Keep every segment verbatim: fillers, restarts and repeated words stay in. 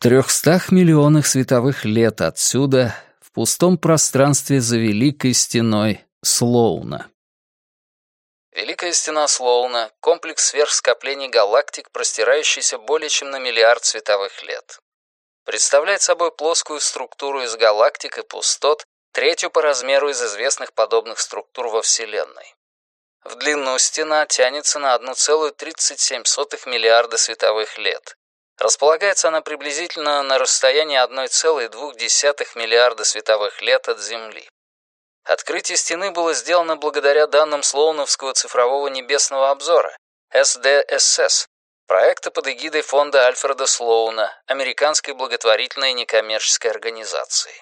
трехстах миллионах световых лет отсюда, в пустом пространстве за Великой Стеной Слоуна. Великая Стена Слоуна — комплекс сверхскоплений галактик, простирающийся более чем на миллиард световых лет. Представляет собой плоскую структуру из галактик и пустот, третью по размеру из известных подобных структур во Вселенной. В длину стена тянется на одна целая тридцать семь сотых миллиарда световых лет. Располагается она приблизительно на расстоянии одна целая две десятых миллиарда световых лет от Земли. Открытие стены было сделано благодаря данным Слоуновского цифрового небесного обзора, эс ди эс эс, проекта под эгидой фонда Альфреда Слоуна, американской благотворительной некоммерческой организации.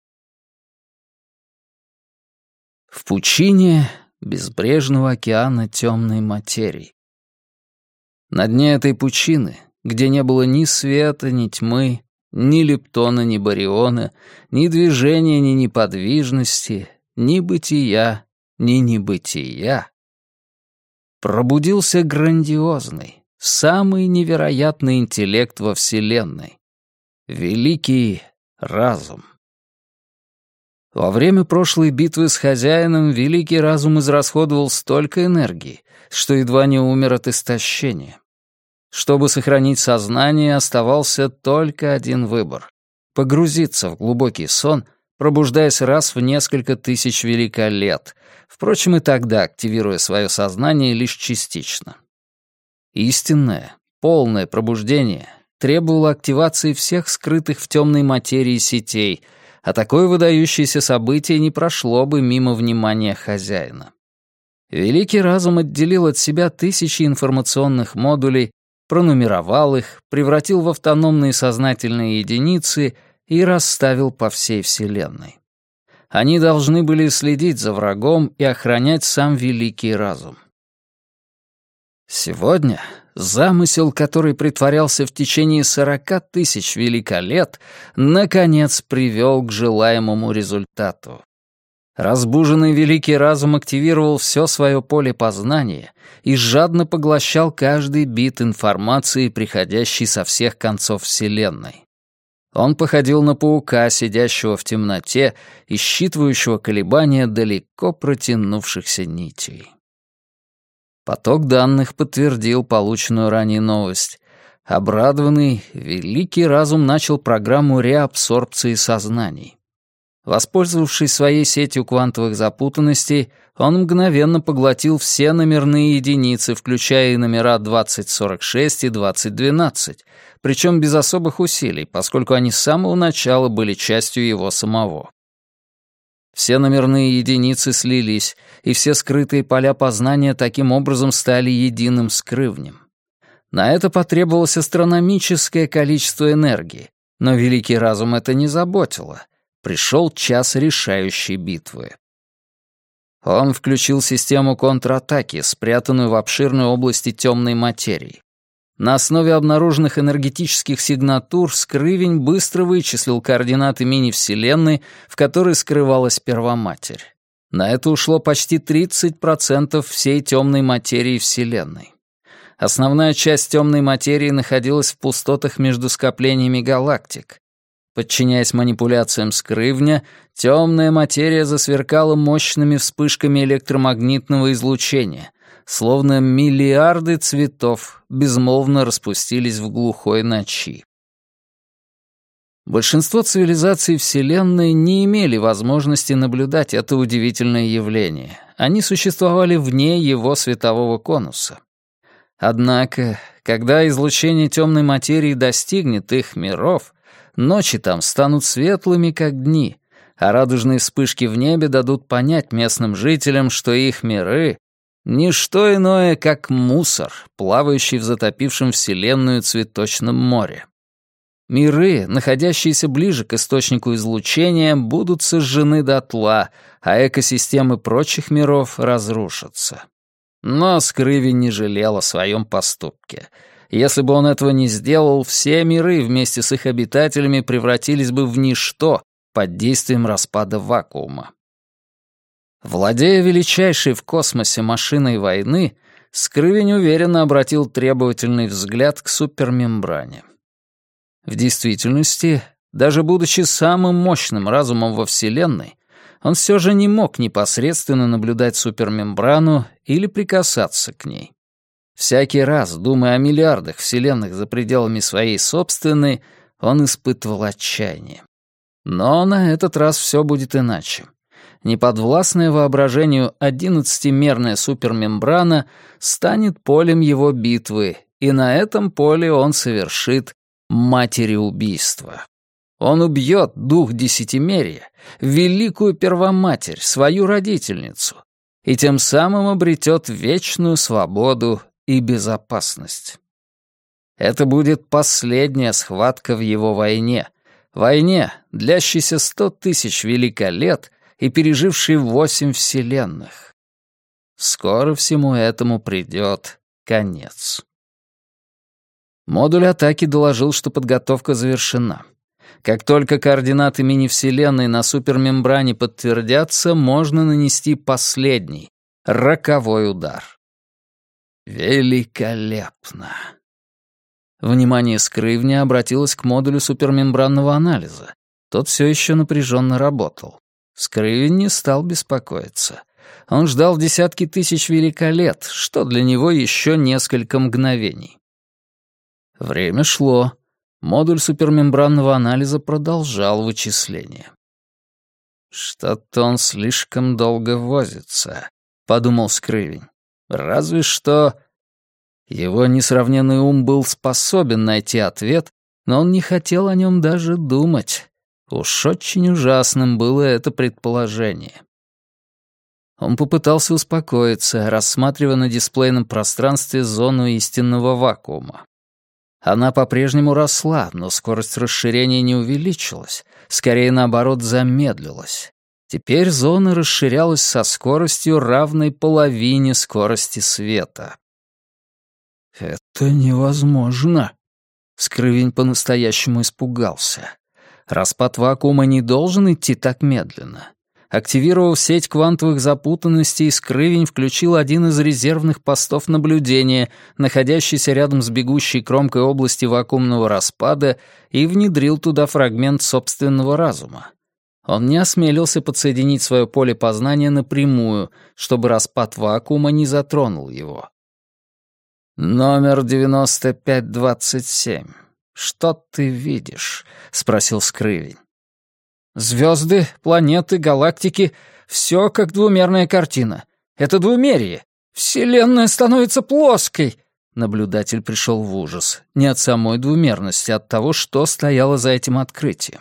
В пучине безбрежного океана темной материи. На дне этой пучины, где не было ни света, ни тьмы, ни лептона, ни бариона, ни движения, ни неподвижности, ни бытия, ни небытия, пробудился грандиозный, самый невероятный интеллект во Вселенной — великий разум. Во время прошлой битвы с хозяином великий разум израсходовал столько энергии, что едва не умер от истощения. Чтобы сохранить сознание, оставался только один выбор — погрузиться в глубокий сон, пробуждаясь раз в несколько тысяч великолет, впрочем, и тогда активируя свое сознание лишь частично. Истинное, полное пробуждение требовало активации всех скрытых в темной материи сетей, а такое выдающееся событие не прошло бы мимо внимания хозяина. Великий разум отделил от себя тысячи информационных модулей, пронумеровал их, превратил в автономные сознательные единицы и расставил по всей Вселенной. Они должны были следить за врагом и охранять сам великий разум. Сегодня замысел, который притворялся в течение сорока тысяч великолет, наконец привел к желаемому результату. Разбуженный великий разум активировал все свое поле познания и жадно поглощал каждый бит информации, приходящей со всех концов Вселенной. Он походил на паука, сидящего в темноте и считывающего колебания далеко протянувшихся нитей. Поток данных подтвердил полученную ранее новость. Обрадованный, великий разум начал программу реабсорбции сознаний. Воспользовавшись своей сетью квантовых запутанностей, он мгновенно поглотил все номерные единицы, включая и номера двадцать сорок шесть и двадцать двенадцать, причем без особых усилий, поскольку они с самого начала были частью его самого. Все номерные единицы слились, и все скрытые поля познания таким образом стали единым скрывнем. На это потребовалось астрономическое количество энергии, но великий разум это не заботило. Пришел час решающей битвы. Он включил систему контратаки, спрятанную в обширной области темной материи. На основе обнаруженных энергетических сигнатур Скрывень быстро вычислил координаты мини-вселенной, в которой скрывалась Первоматерь. На это ушло почти тридцать процентов всей темной материи Вселенной. Основная часть темной материи находилась в пустотах между скоплениями галактик. Подчиняясь манипуляциям Скрывня, темная материя засверкала мощными вспышками электромагнитного излучения, словно миллиарды цветов безмолвно распустились в глухой ночи. Большинство цивилизаций Вселенной не имели возможности наблюдать это удивительное явление. Они существовали вне его светового конуса. Однако, когда излучение темной материи достигнет их миров, ночи там станут светлыми, как дни, а радужные вспышки в небе дадут понять местным жителям, что их миры — ничто иное, как мусор, плавающий в затопившем Вселенную цветочном море. Миры, находящиеся ближе к источнику излучения, будут сожжены дотла, а экосистемы прочих миров разрушатся. Но Скрывень не жалел о своем поступке. Если бы он этого не сделал, все миры вместе с их обитателями превратились бы в ничто под действием распада вакуума. Владея величайшей в космосе машиной войны, Скрывень уверенно обратил требовательный взгляд к супермембране. В действительности, даже будучи самым мощным разумом во Вселенной, он все же не мог непосредственно наблюдать супермембрану или прикасаться к ней. Всякий раз, думая о миллиардах вселенных за пределами своей собственной, он испытывал отчаяние. Но на этот раз все будет иначе. Неподвластная воображению одиннадцатимерная супермембрана станет полем его битвы, и на этом поле он совершит матереубийство. Он убьет дух десятимерия, великую первоматерь, свою родительницу, и тем самым обретет вечную свободу и безопасность. Это будет последняя схватка в его войне, войне, длящейся сто тысяч великолет и пережившей восемь вселенных. Скоро всему этому придет конец. Модуль атаки доложил, что подготовка завершена. Как только координаты мини-вселенной на супермембране подтвердятся, можно нанести последний, роковой удар. Великолепно. Внимание Скрывня обратилось к модулю супермембранного анализа. Тот все еще напряженно работал. Скрывень не стал беспокоиться. Он ждал десятки тысяч великолет, что для него еще несколько мгновений. Время шло. Модуль супермембранного анализа продолжал вычисление. «Что-то он слишком долго возится», — подумал Скрывень. «Разве что...» Его несравненный ум был способен найти ответ, но он не хотел о нем даже думать. Уж очень ужасным было это предположение. Он попытался успокоиться, рассматривая на дисплейном пространстве зону истинного вакуума. Она по-прежнему росла, но скорость расширения не увеличилась, скорее наоборот замедлилась. Теперь зона расширялась со скоростью, равной половине скорости света. «Это невозможно!» Скрывень по-настоящему испугался. Распад вакуума не должен идти так медленно. Активировав сеть квантовых запутанностей, Скрывень включил один из резервных постов наблюдения, находящийся рядом с бегущей кромкой области вакуумного распада, и внедрил туда фрагмент собственного разума. Он не осмелился подсоединить свое поле познания напрямую, чтобы распад вакуума не затронул его. «Номер девяносто пять двадцать семь. Что ты видишь?» — спросил Скрывень. «Звезды, планеты, галактики — все как двумерная картина. Это двумерие. Вселенная становится плоской!» Наблюдатель пришел в ужас. Не от самой двумерности, а от того, что стояло за этим открытием.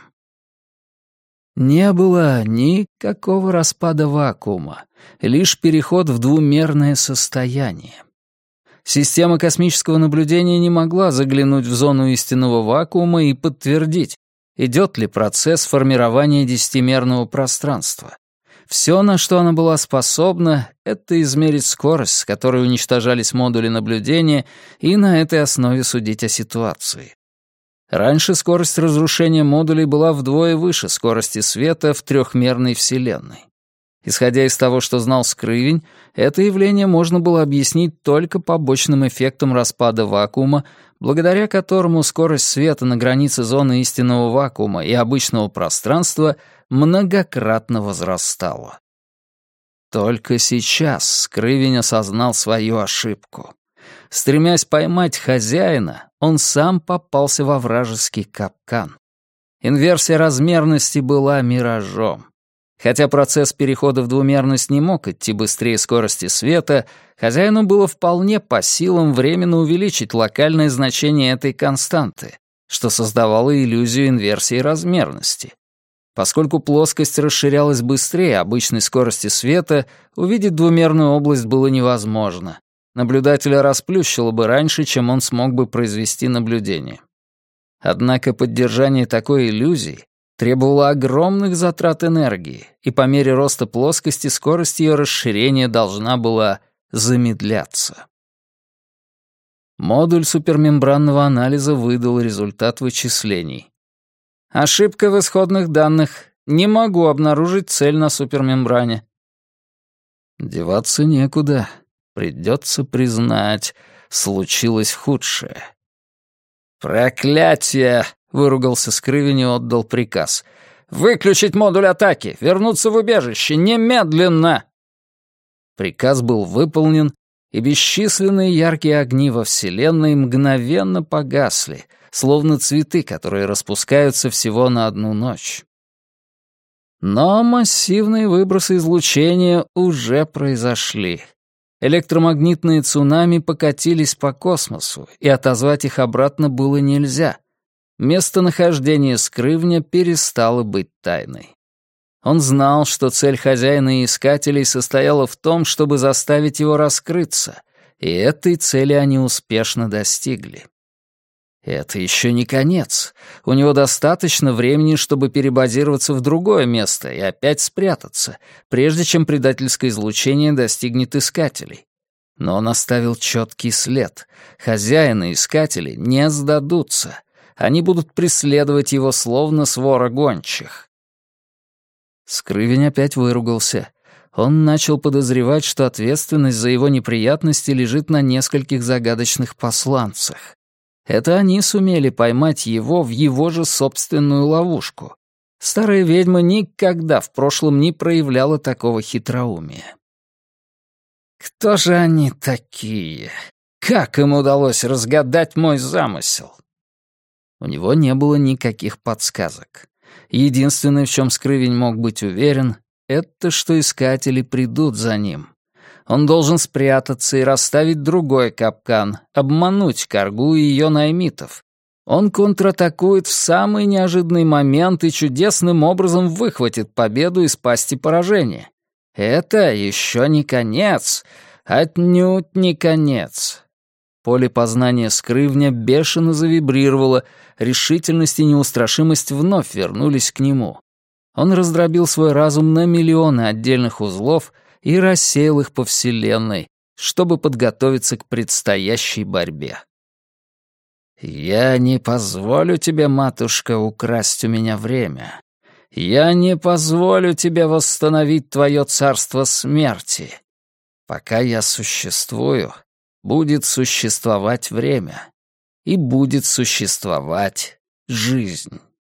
Не было никакого распада вакуума, лишь переход в двумерное состояние. Система космического наблюдения не могла заглянуть в зону истинного вакуума и подтвердить, идет ли процесс формирования десятимерного пространства. Все, на что она была способна, это измерить скорость, с которой уничтожались модули наблюдения, и на этой основе судить о ситуации. Раньше скорость разрушения модулей была вдвое выше скорости света в трехмерной Вселенной. Исходя из того, что знал Скрывень, это явление можно было объяснить только побочным эффектом распада вакуума, благодаря которому скорость света на границе зоны истинного вакуума и обычного пространства многократно возрастала. Только сейчас Скрывень осознал свою ошибку. Стремясь поймать хозяина, он сам попался во вражеский капкан. Инверсия размерности была миражом. Хотя процесс перехода в двумерность не мог идти быстрее скорости света, хозяину было вполне по силам временно увеличить локальное значение этой константы, что создавало иллюзию инверсии размерности. Поскольку плоскость расширялась быстрее обычной скорости света, увидеть двумерную область было невозможно. Наблюдателя расплющило бы раньше, чем он смог бы произвести наблюдение. Однако поддержание такой иллюзии требовало огромных затрат энергии, и по мере роста плоскости скорость ее расширения должна была замедляться. Модуль супермембранного анализа выдал результат вычислений. Ошибка в исходных данных. Не могу обнаружить цель на супермембране. Деваться некуда. Придется признать, случилось худшее. «Проклятие!» — выругался Скрывень и отдал приказ. «Выключить модуль атаки! Вернуться в убежище! Немедленно!» Приказ был выполнен, и бесчисленные яркие огни во Вселенной мгновенно погасли, словно цветы, которые распускаются всего на одну ночь. Но массивные выбросы излучения уже произошли. Электромагнитные цунами покатились по космосу, и отозвать их обратно было нельзя. Местонахождение Скрывня перестало быть тайной. Он знал, что цель хозяина и искателей состояла в том, чтобы заставить его раскрыться, и этой цели они успешно достигли. Это еще не конец. У него достаточно времени, чтобы перебазироваться в другое место и опять спрятаться, прежде чем предательское излучение достигнет искателей. Но он оставил четкий след. Хозяин и искатели не сдадутся. Они будут преследовать его словно свора гончих. Скрывень опять выругался. Он начал подозревать, что ответственность за его неприятности лежит на нескольких загадочных посланцах. Это они сумели поймать его в его же собственную ловушку. Старая ведьма никогда в прошлом не проявляла такого хитроумия. Кто же они такие? Как им удалось разгадать мой замысел? У него не было никаких подсказок. Единственное, в чем Скрывень мог быть уверен, это что искатели придут за ним. Он должен спрятаться и расставить другой капкан, обмануть Каргу и ее наймитов. Он контратакует в самый неожиданный момент и чудесным образом выхватит победу из пасти поражения. Это еще не конец, отнюдь не конец. Поле познания Скрывня бешено завибрировало, решительность и неустрашимость вновь вернулись к нему. Он раздробил свой разум на миллионы отдельных узлов и рассеял их по Вселенной, чтобы подготовиться к предстоящей борьбе. «Я не позволю тебе, матушка, украсть у меня время. Я не позволю тебе восстановить твое царство смерти. Пока я существую, будет существовать время, и будет существовать жизнь».